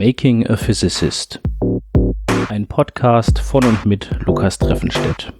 Making a Physicist. Ein Podcast von und mit Lukas Treffenstedt.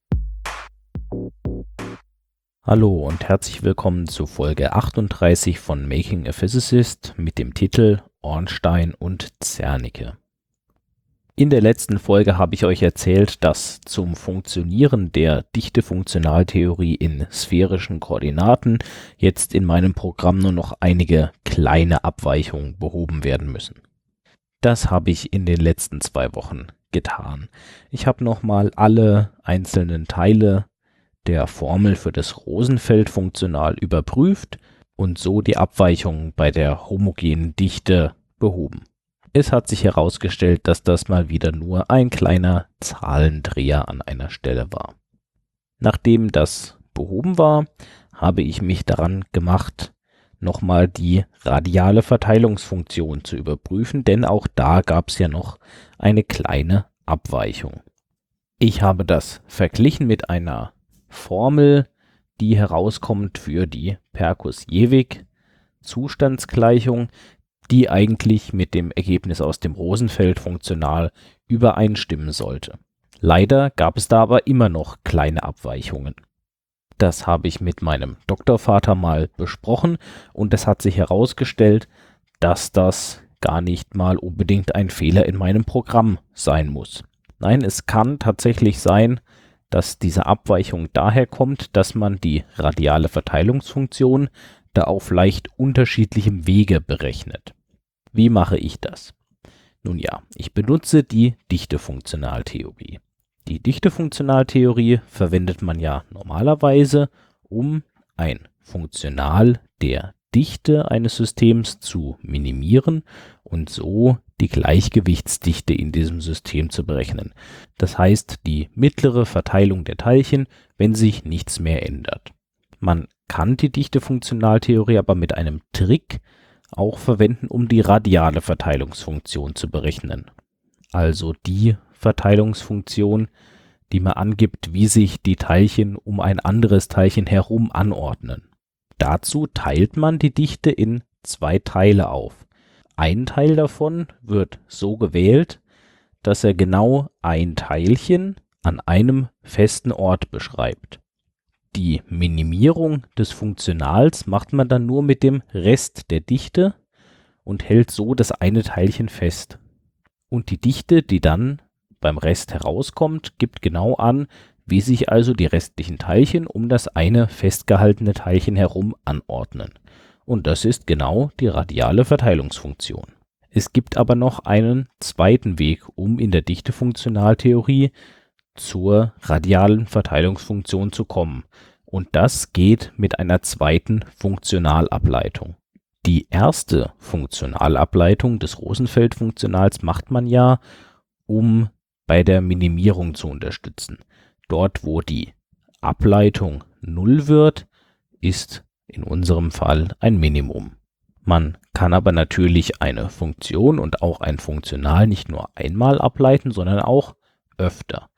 Hallo und herzlich willkommen zu Folge 38 von Making a Physicist mit dem Titel Ornstein und Zernike. In der letzten Folge habe ich euch erzählt, dass zum Funktionieren der Dichtefunktionaltheorie in sphärischen Koordinaten jetzt in meinem Programm nur noch einige kleine Abweichungen behoben werden müssen. Das habe ich in den letzten 2 Wochen getan. Ich habe nochmal alle einzelnen Teile der Formel für das Rosenfeld-Funktional überprüft und so die Abweichungen bei der homogenen Dichte behoben. Es hat sich herausgestellt, dass das mal wieder nur ein kleiner Zahlendreher an einer Stelle war. Nachdem das behoben war, habe ich mich daran gemacht, nochmal die radiale Verteilungsfunktion zu überprüfen, denn auch da gab es ja noch eine kleine Abweichung. Ich habe das verglichen mit einer Formel, die herauskommt für die Perkus-Jewig-Zustandsgleichung, die eigentlich mit dem Ergebnis aus dem Rosenfeld-Funktional übereinstimmen sollte. Leider gab es da aber immer noch kleine Abweichungen. Das habe ich mit meinem Doktorvater mal besprochen und es hat sich herausgestellt, dass das gar nicht mal unbedingt ein Fehler in meinem Programm sein muss. Nein, es kann tatsächlich sein, dass diese Abweichung daher kommt, dass man die radiale Verteilungsfunktion da auf leicht unterschiedlichem Wege berechnet. Wie mache ich das? Nun ja, ich benutze die Dichtefunktionaltheorie. Die Dichtefunktionaltheorie verwendet man ja normalerweise, um ein Funktional der Dichte eines Systems zu minimieren und so die Gleichgewichtsdichte in diesem System zu berechnen. Das heißt, die mittlere Verteilung der Teilchen, wenn sich nichts mehr ändert. Man kann die Dichtefunktionaltheorie aber mit einem Trick auch verwenden, um die radiale Verteilungsfunktion zu berechnen. Also die Verteilungsfunktion, die man angibt, wie sich die Teilchen um ein anderes Teilchen herum anordnen. Dazu teilt man die Dichte in 2 Teile auf. Ein Teil davon wird so gewählt, dass er genau ein Teilchen an einem festen Ort beschreibt. Die Minimierung des Funktionals macht man dann nur mit dem Rest der Dichte und hält so das eine Teilchen fest. Und die Dichte, die dann beim Rest herauskommt, gibt genau an, wie sich also die restlichen Teilchen um das eine festgehaltene Teilchen herum anordnen. Und das ist genau die radiale Verteilungsfunktion. Es gibt aber noch einen zweiten Weg, um in der Dichtefunktionaltheorie zur radialen Verteilungsfunktion zu kommen. Und das geht mit einer zweiten Funktionalableitung. Die erste Funktionalableitung des Rosenfeld-Funktionals macht man ja, um bei der Minimierung zu unterstützen. Dort, wo die Ableitung 0 wird, ist in unserem Fall ein Minimum. Man kann aber natürlich eine Funktion und auch ein Funktional nicht nur einmal ableiten, sondern auch öfter.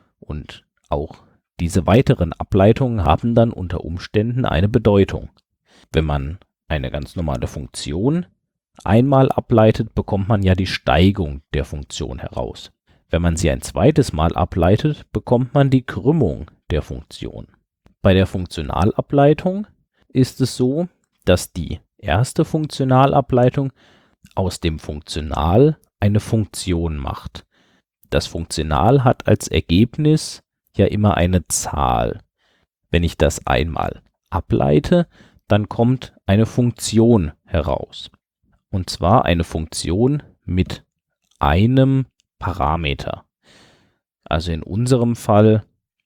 Und auch diese weiteren Ableitungen haben dann unter Umständen eine Bedeutung. Wenn man eine ganz normale Funktion einmal ableitet, bekommt man ja die Steigung der Funktion heraus. Wenn man sie ein zweites Mal ableitet, bekommt man die Krümmung der Funktion. Bei der Funktionalableitung ist es so, dass die erste Funktionalableitung aus dem Funktional eine Funktion macht. Das Funktional hat als Ergebnis ja immer eine Zahl. Wenn ich das einmal ableite, dann kommt eine Funktion heraus. Und zwar eine Funktion mit einem Parameter. Also in unserem Fall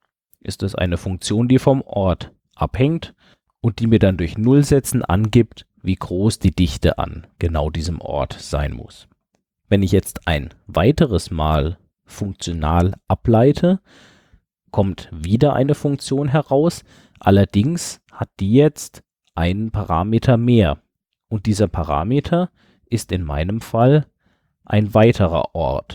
ist es eine Funktion, die vom Ort abhängt und die mir dann durch Nullsätzen angibt, wie groß die Dichte an genau diesem Ort sein muss. Wenn ich jetzt ein weiteres Mal funktional ableite, kommt wieder eine Funktion heraus, allerdings hat die jetzt einen Parameter mehr und dieser Parameter ist in meinem Fall ein weiterer Ort.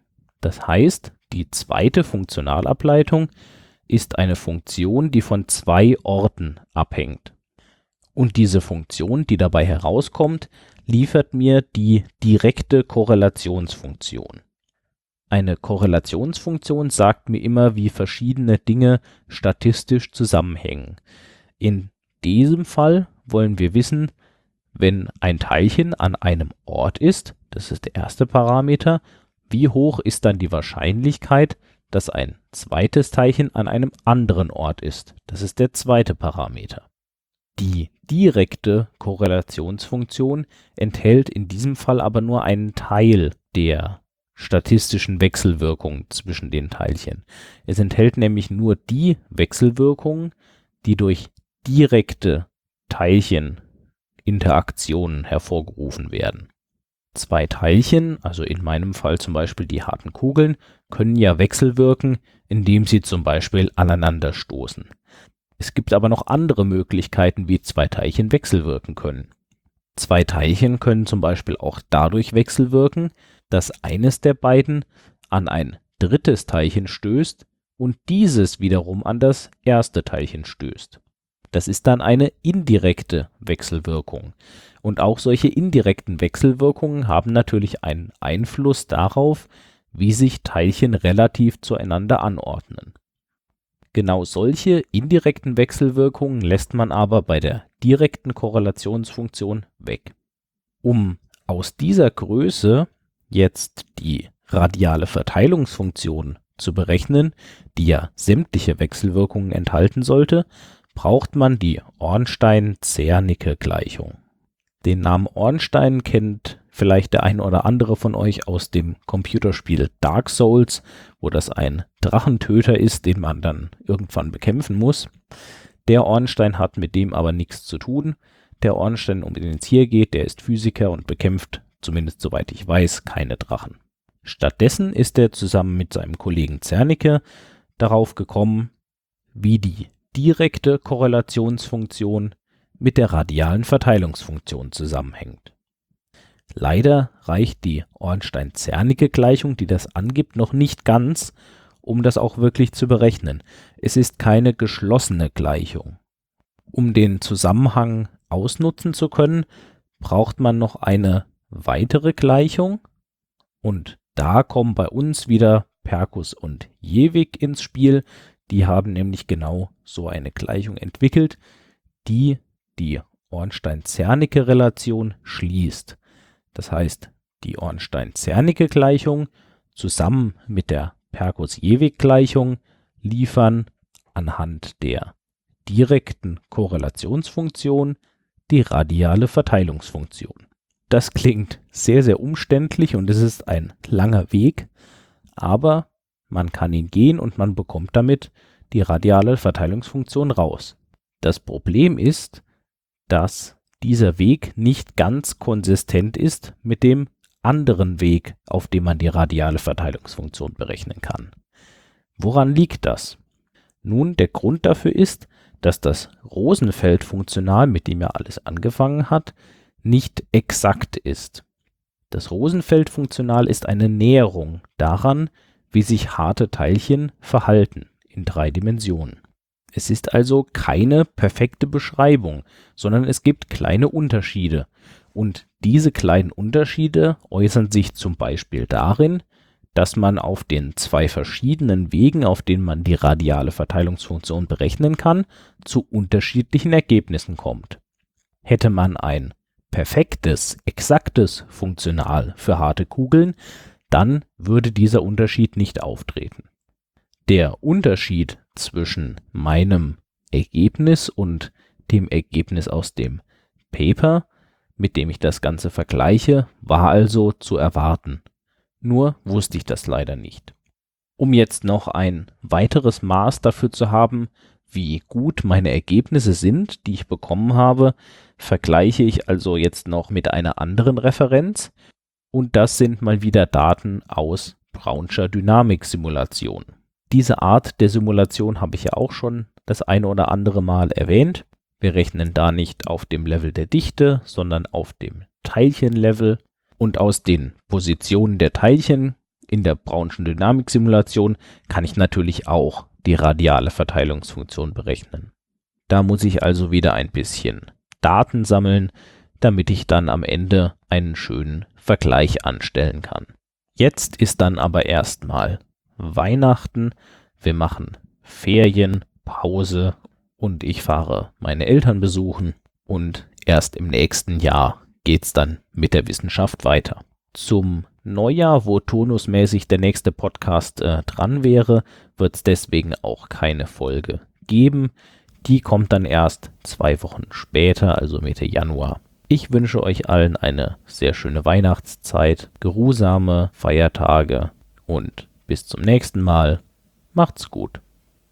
Das heißt, die zweite Funktionalableitung ist eine Funktion, die von 2 Orten abhängt. Und diese Funktion, die dabei herauskommt, liefert mir die direkte Korrelationsfunktion. Eine Korrelationsfunktion sagt mir immer, wie verschiedene Dinge statistisch zusammenhängen. In diesem Fall wollen wir wissen, wenn ein Teilchen an einem Ort ist, das ist der erste Parameter, wie hoch ist dann die Wahrscheinlichkeit, dass ein zweites Teilchen an einem anderen Ort ist. Das ist der zweite Parameter. Die direkte Korrelationsfunktion enthält in diesem Fall aber nur einen Teil der statistischen Wechselwirkung zwischen den Teilchen. Es enthält nämlich nur die Wechselwirkungen, die durch direkte Teilcheninteraktionen hervorgerufen werden. Zwei Teilchen, also in meinem Fall zum Beispiel die harten Kugeln, können ja wechselwirken, indem sie zum Beispiel aneinander stoßen. Es gibt aber noch andere Möglichkeiten, wie zwei Teilchen wechselwirken können. Zwei Teilchen können zum Beispiel auch dadurch wechselwirken, dass eines der beiden an ein drittes Teilchen stößt und dieses wiederum an das erste Teilchen stößt. Das ist dann eine indirekte Wechselwirkung. Und auch solche indirekten Wechselwirkungen haben natürlich einen Einfluss darauf, wie sich Teilchen relativ zueinander anordnen. Genau solche indirekten Wechselwirkungen lässt man aber bei der direkten Korrelationsfunktion weg. Um aus dieser Größe jetzt die radiale Verteilungsfunktion zu berechnen, die ja sämtliche Wechselwirkungen enthalten sollte, braucht man die Ornstein-Zernike-Gleichung. Den Namen Ornstein kennt vielleicht der ein oder andere von euch aus dem Computerspiel Dark Souls, wo das ein Drachentöter ist, den man dann irgendwann bekämpfen muss. Der Ornstein hat mit dem aber nichts zu tun. Der Ornstein, um den es hier geht, der ist Physiker und bekämpft, zumindest soweit ich weiß, keine Drachen. Stattdessen ist er zusammen mit seinem Kollegen Zernike darauf gekommen, wie die direkte Korrelationsfunktion mit der radialen Verteilungsfunktion zusammenhängt. Leider reicht die Ornstein-Zernike-Gleichung, die das angibt, noch nicht ganz, um das auch wirklich zu berechnen. Es ist keine geschlossene Gleichung. Um den Zusammenhang ausnutzen zu können, braucht man noch eine weitere Gleichung und da kommen bei uns wieder Perkus und Jevik ins Spiel. Die haben nämlich genau so eine Gleichung entwickelt, die die Ornstein-Zernike-Relation schließt. Das heißt, die Ornstein-Zernike-Gleichung zusammen mit der Perkus-Jevik-Gleichung liefern anhand der direkten Korrelationsfunktion die radiale Verteilungsfunktion. Das klingt sehr, sehr umständlich und es ist ein langer Weg, aber man kann ihn gehen und man bekommt damit die radiale Verteilungsfunktion raus. Das Problem ist, dass dieser Weg nicht ganz konsistent ist mit dem anderen Weg, auf dem man die radiale Verteilungsfunktion berechnen kann. Woran liegt das? Nun, der Grund dafür ist, dass das Rosenfeld-Funktional, mit dem ja alles angefangen hat, nicht exakt ist. Das Rosenfeld-Funktional ist eine Näherung daran, wie sich harte Teilchen verhalten in 3 Dimensionen. Es ist also keine perfekte Beschreibung, sondern es gibt kleine Unterschiede. Und diese kleinen Unterschiede äußern sich zum Beispiel darin, dass man auf den 2 verschiedenen Wegen, auf denen man die radiale Verteilungsfunktion berechnen kann, zu unterschiedlichen Ergebnissen kommt. Hätte man ein perfektes, exaktes Funktional für harte Kugeln, dann würde dieser Unterschied nicht auftreten. Der Unterschied zwischen meinem Ergebnis und dem Ergebnis aus dem Paper, mit dem ich das Ganze vergleiche, war also zu erwarten. Nur wusste ich das leider nicht. Um jetzt noch ein weiteres Maß dafür zu haben, wie gut meine Ergebnisse sind, die ich bekommen habe, vergleiche ich also jetzt noch mit einer anderen Referenz und das sind mal wieder Daten aus Brownscher Dynamiksimulation. Diese Art der Simulation habe ich ja auch schon das eine oder andere Mal erwähnt. Wir rechnen da nicht auf dem Level der Dichte, sondern auf dem Teilchenlevel. Und aus den Positionen der Teilchen in der Brownschen Dynamiksimulation kann ich natürlich auch die radiale Verteilungsfunktion berechnen. Da muss ich also wieder ein bisschen Daten sammeln, damit ich dann am Ende einen schönen Vergleich anstellen kann. Jetzt ist dann aber erstmal Weihnachten, wir machen Ferien, Pause und ich fahre meine Eltern besuchen und erst im nächsten Jahr geht's dann mit der Wissenschaft weiter. Zum Neujahr, wo turnusmäßig der nächste Podcast dran wäre, wird es deswegen auch keine Folge geben. Die kommt dann erst 2 Wochen später, also Mitte Januar. Ich wünsche euch allen eine sehr schöne Weihnachtszeit, geruhsame Feiertage und bis zum nächsten Mal. Macht's gut.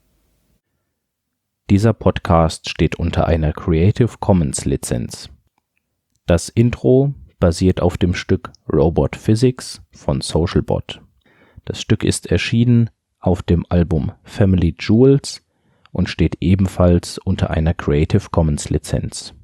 Dieser Podcast steht unter einer Creative Commons Lizenz. Das Intro basiert auf dem Stück Robot Physics von Socialbot. Das Stück ist erschienen auf dem Album Family Jewels und steht ebenfalls unter einer Creative Commons Lizenz.